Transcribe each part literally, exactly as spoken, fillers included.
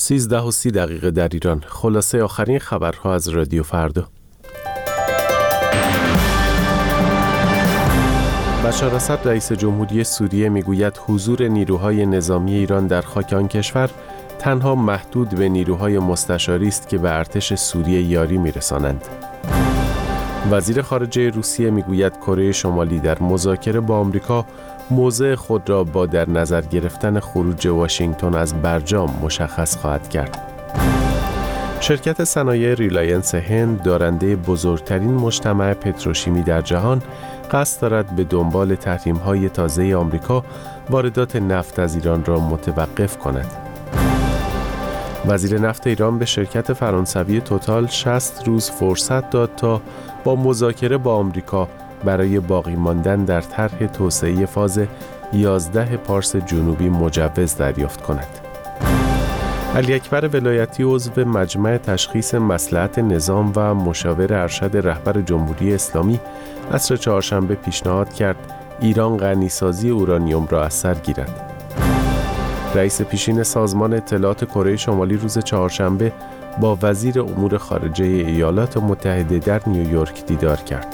سیزده و سی دقیقه در ایران. خلاصه آخرین خبرها از رادیو فردا. بشار اسد رئیس جمهوری سوریه میگوید حضور نیروهای نظامی ایران در خاک آن کشور تنها محدود به نیروهای مستشاری است که به ارتش سوریه یاری میرسانند. وزیر خارجه روسیه میگوید کره شمالی در مذاکره با آمریکا موضع خود را با در نظر گرفتن خروج واشنگتن از برجام مشخص خواهد کرد. شرکت صنایع ریلاینس هند دارنده بزرگترین مجتمع پتروشیمی در جهان قصد دارد به دنبال تحریم‌های تازه آمریکا واردات نفت از ایران را متوقف کند. وزیر نفت ایران به شرکت فرانسوی توتال شصت روز فرصت داد تا با مذاکره با آمریکا برای باقی ماندن در طرح توسعه فاز یازده پارس جنوبی مجوز دریافت کند. علی اکبر ولایتی عضو مجمع تشخیص مصلحت نظام و مشاور ارشد رهبر جمهوری اسلامی عصر چهارشنبه پیشنهاد کرد ایران غنیسازی اورانیوم را از سر گیرد. رئیس پیشین سازمان اطلاعات کره شمالی روز چهارشنبه با وزیر امور خارجه ایالات متحده در نیویورک دیدار کرد.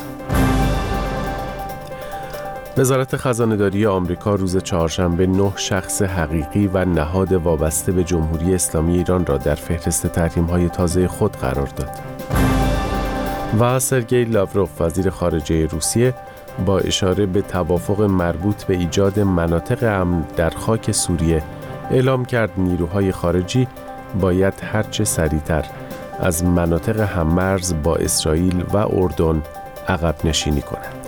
وزارت خزانه‌داری آمریکا روز چهارشنبه نه شخص حقیقی و نهاد وابسته به جمهوری اسلامی ایران را در فهرست تحریم‌های تازه خود قرار داد. و سرگئی لاوروف وزیر خارجه روسیه با اشاره به توافق مربوط به ایجاد مناطق امن در خاک سوریه اعلام کرد نیروهای خارجی باید هرچه سریعتر از مناطق هممرز با اسرائیل و اردن عقب نشینی کنند.